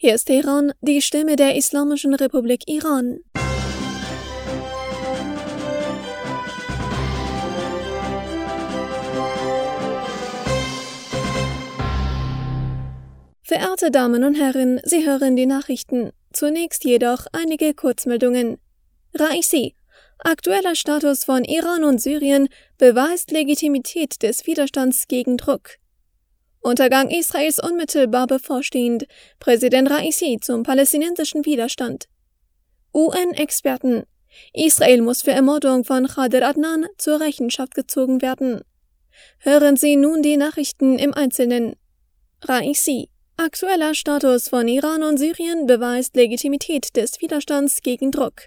Hier ist Teheran, die Stimme der Islamischen Republik Iran. Verehrte Damen und Herren, Sie hören die Nachrichten. Zunächst jedoch einige Kurzmeldungen. Raisi: Aktueller Status von Iran und Syrien beweist Legitimität des Widerstands gegen Druck. Untergang Israels unmittelbar bevorstehend. Präsident Raisi zum palästinensischen Widerstand. UN-Experten: Israel muss für Ermordung von Khader Adnan zur Rechenschaft gezogen werden. Hören Sie nun die Nachrichten im Einzelnen. Raisi: Aktueller Status von Iran und Syrien beweist Legitimität des Widerstands gegen Druck.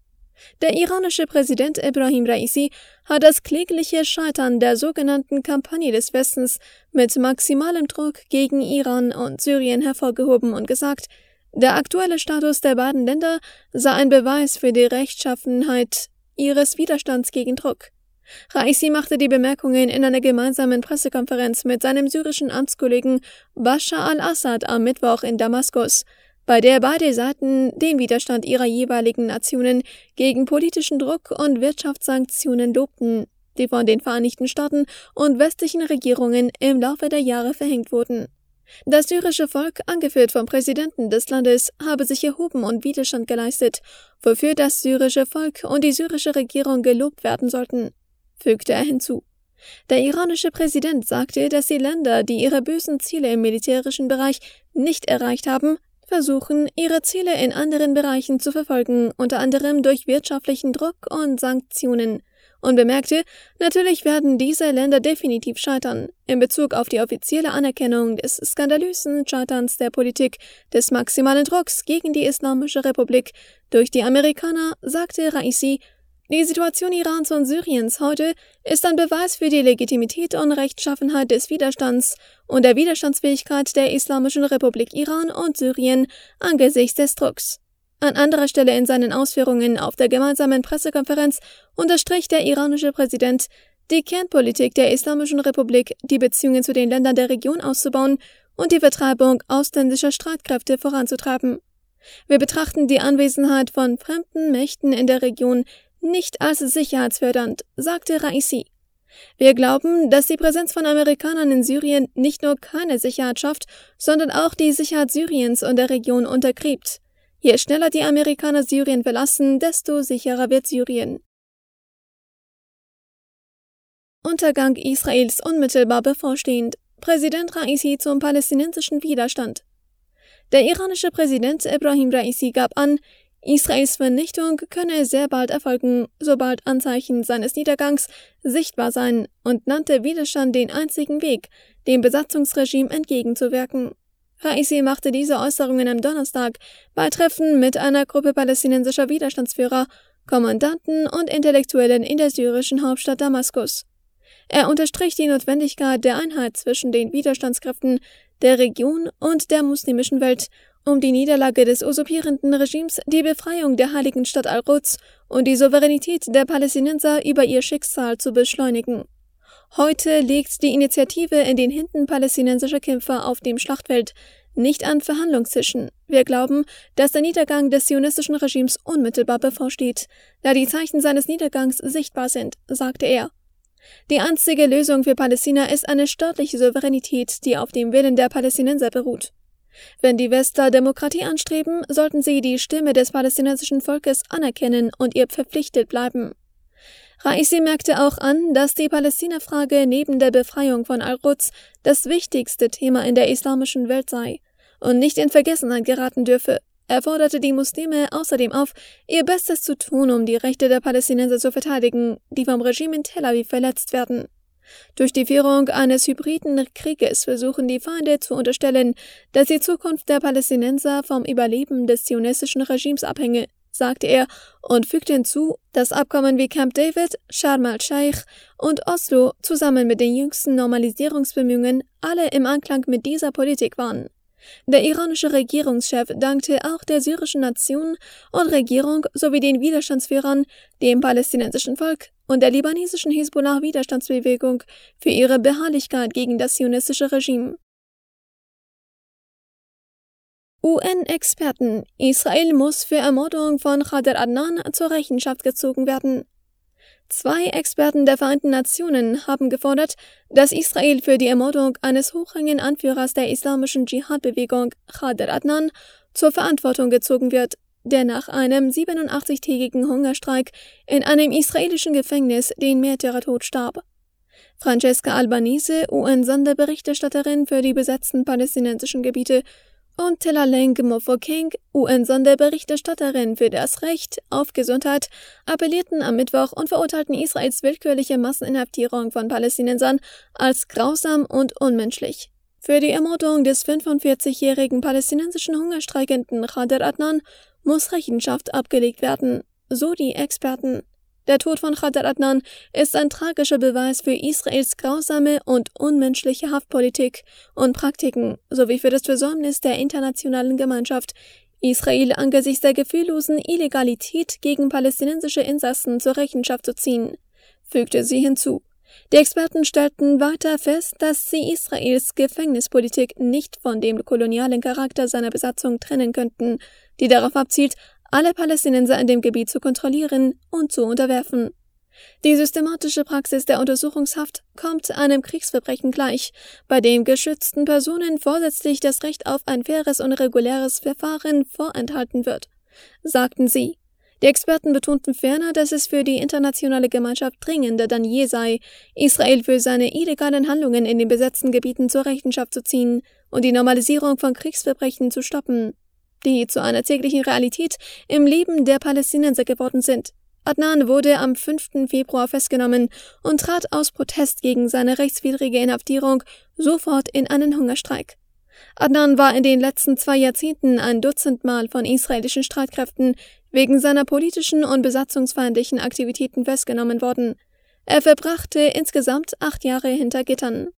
Der iranische Präsident Ebrahim Raisi hat das klägliche Scheitern der sogenannten Kampagne des Westens mit maximalem Druck gegen Iran und Syrien hervorgehoben und gesagt, der aktuelle Status der beiden Länder sei ein Beweis für die Rechtschaffenheit ihres Widerstands gegen Druck. Raisi machte die Bemerkungen in einer gemeinsamen Pressekonferenz mit seinem syrischen Amtskollegen Bashar al-Assad am Mittwoch in Damaskus, bei der beide Seiten den Widerstand ihrer jeweiligen Nationen gegen politischen Druck und Wirtschaftssanktionen lobten, die von den Vereinigten Staaten und westlichen Regierungen im Laufe der Jahre verhängt wurden. Das syrische Volk, angeführt vom Präsidenten des Landes, habe sich erhoben und Widerstand geleistet, wofür das syrische Volk und die syrische Regierung gelobt werden sollten, fügte er hinzu. Der iranische Präsident sagte, dass die Länder, die ihre bösen Ziele im militärischen Bereich nicht erreicht haben, versuchen, ihre Ziele in anderen Bereichen zu verfolgen, unter anderem durch wirtschaftlichen Druck und Sanktionen, und bemerkte, natürlich werden diese Länder definitiv scheitern. In Bezug auf die offizielle Anerkennung des skandalösen Scheiterns der Politik des maximalen Drucks gegen die Islamische Republik durch die Amerikaner, sagte Raisi, die Situation Irans und Syriens heute ist ein Beweis für die Legitimität und Rechtschaffenheit des Widerstands und der Widerstandsfähigkeit der Islamischen Republik Iran und Syrien angesichts des Drucks. An anderer Stelle in seinen Ausführungen auf der gemeinsamen Pressekonferenz unterstrich der iranische Präsident, die Kernpolitik der Islamischen Republik, die Beziehungen zu den Ländern der Region auszubauen und die Vertreibung ausländischer Streitkräfte voranzutreiben. Wir betrachten die Anwesenheit von fremden Mächten in der Region nicht als sicherheitsfördernd, sagte Raisi. Wir glauben, dass die Präsenz von Amerikanern in Syrien nicht nur keine Sicherheit schafft, sondern auch die Sicherheit Syriens und der Region untergräbt. Je schneller die Amerikaner Syrien verlassen, desto sicherer wird Syrien. Untergang Israels unmittelbar bevorstehend. Präsident Raisi zum palästinensischen Widerstand. Der iranische Präsident Ebrahim Raisi gab an, Israels Vernichtung könne sehr bald erfolgen, sobald Anzeichen seines Niedergangs sichtbar seien, und nannte Widerstand den einzigen Weg, dem Besatzungsregime entgegenzuwirken. Raisi machte diese Äußerungen am Donnerstag bei Treffen mit einer Gruppe palästinensischer Widerstandsführer, Kommandanten und Intellektuellen in der syrischen Hauptstadt Damaskus. Er unterstrich die Notwendigkeit der Einheit zwischen den Widerstandskräften der Region und der muslimischen Welt, um die Niederlage des usurpierenden Regimes, die Befreiung der heiligen Stadt Al-Quds und die Souveränität der Palästinenser über ihr Schicksal zu beschleunigen. Heute liegt die Initiative in den Händen palästinensischer Kämpfer auf dem Schlachtfeld, nicht an Verhandlungstischen. Wir glauben, dass der Niedergang des zionistischen Regimes unmittelbar bevorsteht, da die Zeichen seines Niedergangs sichtbar sind, sagte er. Die einzige Lösung für Palästina ist eine staatliche Souveränität, die auf dem Willen der Palästinenser beruht. Wenn die Westler Demokratie anstreben, sollten sie die Stimme des palästinensischen Volkes anerkennen und ihr verpflichtet bleiben. Raisi merkte auch an, dass die Palästina-Frage neben der Befreiung von Al-Quds das wichtigste Thema in der islamischen Welt sei und nicht in Vergessenheit geraten dürfe. Er forderte die Muslime außerdem auf, ihr Bestes zu tun, um die Rechte der Palästinenser zu verteidigen, die vom Regime in Tel Aviv verletzt werden. Durch die Führung eines hybriden Krieges versuchen die Feinde zu unterstellen, dass die Zukunft der Palästinenser vom Überleben des zionistischen Regimes abhänge, sagte er und fügte hinzu, dass Abkommen wie Camp David, Sharm el-Sheikh und Oslo zusammen mit den jüngsten Normalisierungsbemühungen alle im Einklang mit dieser Politik waren. Der iranische Regierungschef dankte auch der syrischen Nation und Regierung sowie den Widerstandsführern, dem palästinensischen Volk und der libanesischen Hisbollah-Widerstandsbewegung für ihre Beharrlichkeit gegen das zionistische Regime. UN-Experten: Israel muss für Ermordung von Khader Adnan zur Rechenschaft gezogen werden. 2 Experten der Vereinten Nationen haben gefordert, dass Israel für die Ermordung eines hochrangigen Anführers der islamischen Dschihad-Bewegung, Khader Adnan, zur Verantwortung gezogen wird, der nach einem 87-tägigen Hungerstreik in einem israelischen Gefängnis den Märtyrertod starb. Francesca Albanese, UN-Sonderberichterstatterin für die besetzten palästinensischen Gebiete, und Telaleng Mofokeng, UN-Sonderberichterstatterin für das Recht auf Gesundheit, appellierten am Mittwoch und verurteilten Israels willkürliche Masseninhaftierung von Palästinensern als grausam und unmenschlich. Für die Ermordung des 45-jährigen palästinensischen Hungerstreikenden Khader Adnan muss Rechenschaft abgelegt werden, so die Experten. Der Tod von Khader Adnan ist ein tragischer Beweis für Israels grausame und unmenschliche Haftpolitik und Praktiken sowie für das Versäumnis der internationalen Gemeinschaft, Israel angesichts der gefühllosen Illegalität gegen palästinensische Insassen zur Rechenschaft zu ziehen, fügte sie hinzu. Die Experten stellten weiter fest, dass sie Israels Gefängnispolitik nicht von dem kolonialen Charakter seiner Besatzung trennen könnten, die darauf abzielt, alle Palästinenser in dem Gebiet zu kontrollieren und zu unterwerfen. Die systematische Praxis der Untersuchungshaft kommt einem Kriegsverbrechen gleich, bei dem geschützten Personen vorsätzlich das Recht auf ein faires und reguläres Verfahren vorenthalten wird, sagten sie. Die Experten betonten ferner, dass es für die internationale Gemeinschaft dringender denn je sei, Israel für seine illegalen Handlungen in den besetzten Gebieten zur Rechenschaft zu ziehen und die Normalisierung von Kriegsverbrechen zu stoppen, die zu einer täglichen Realität im Leben der Palästinenser geworden sind. Adnan wurde am 5. Februar festgenommen und trat aus Protest gegen seine rechtswidrige Inhaftierung sofort in einen Hungerstreik. Adnan war in den letzten 2 Jahrzehnten ein Dutzendmal von israelischen Streitkräften wegen seiner politischen und besatzungsfeindlichen Aktivitäten festgenommen worden. Er verbrachte insgesamt 8 Jahre hinter Gittern.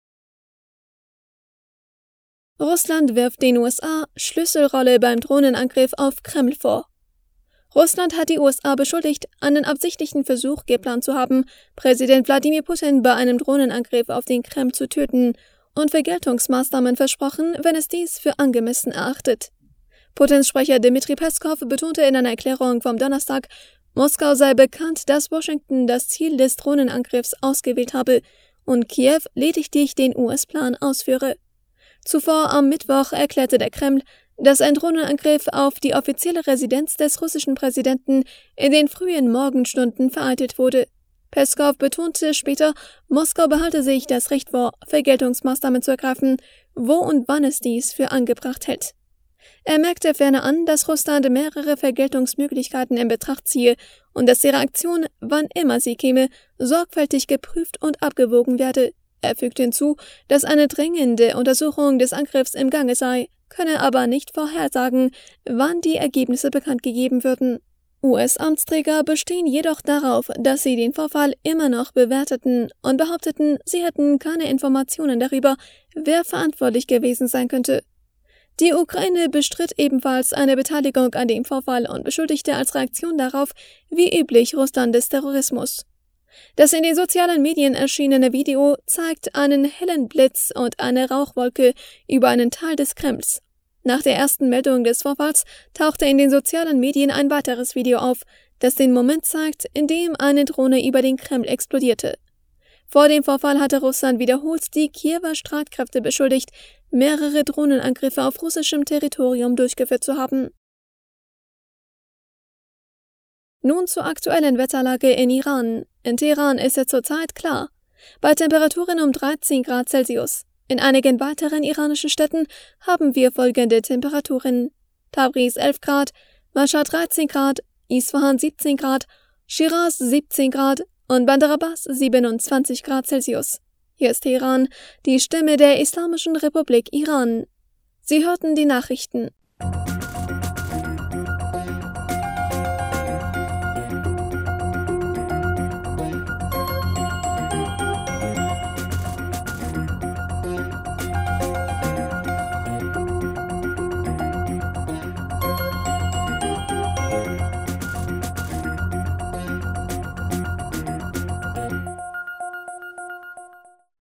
Russland wirft den USA Schlüsselrolle beim Drohnenangriff auf Kreml vor. Russland hat die USA beschuldigt, einen absichtlichen Versuch geplant zu haben, Präsident Wladimir Putin bei einem Drohnenangriff auf den Kreml zu töten und Vergeltungsmaßnahmen versprochen, wenn es dies für angemessen erachtet. Putins Sprecher Dmitri Peskov betonte in einer Erklärung vom Donnerstag, Moskau sei bekannt, dass Washington das Ziel des Drohnenangriffs ausgewählt habe und Kiew lediglich den US-Plan ausführe. Zuvor am Mittwoch erklärte der Kreml, dass ein Drohnenangriff auf die offizielle Residenz des russischen Präsidenten in den frühen Morgenstunden vereitelt wurde. Peskov betonte später, Moskau behalte sich das Recht vor, Vergeltungsmaßnahmen zu ergreifen, wo und wann es dies für angebracht hält. Er merkte ferner an, dass Russland mehrere Vergeltungsmöglichkeiten in Betracht ziehe und dass die Reaktion, wann immer sie käme, sorgfältig geprüft und abgewogen werde. Er fügte hinzu, dass eine dringende Untersuchung des Angriffs im Gange sei, könne aber nicht vorhersagen, wann die Ergebnisse bekannt gegeben würden. US-Amtsträger bestehen jedoch darauf, dass sie den Vorfall immer noch bewerteten und behaupteten, sie hätten keine Informationen darüber, wer verantwortlich gewesen sein könnte. Die Ukraine bestritt ebenfalls eine Beteiligung an dem Vorfall und beschuldigte als Reaktion darauf, wie üblich, Russland des Terrorismus. Das in den sozialen Medien erschienene Video zeigt einen hellen Blitz und eine Rauchwolke über einen Teil des Kremls. Nach der ersten Meldung des Vorfalls tauchte in den sozialen Medien ein weiteres Video auf, das den Moment zeigt, in dem eine Drohne über den Kreml explodierte. Vor dem Vorfall hatte Russland wiederholt die Kiewer Streitkräfte beschuldigt, mehrere Drohnenangriffe auf russischem Territorium durchgeführt zu haben. Nun zur aktuellen Wetterlage in Iran. In Teheran ist es zurzeit klar. Bei Temperaturen um 13 Grad Celsius. In einigen weiteren iranischen Städten haben wir folgende Temperaturen: Tabriz 11 Grad, Mashhad 13 Grad, Isfahan 17 Grad, Shiraz 17 Grad und Bandar Abbas 27 Grad Celsius. Hier ist Teheran, die Stimme der Islamischen Republik Iran. Sie hörten die Nachrichten.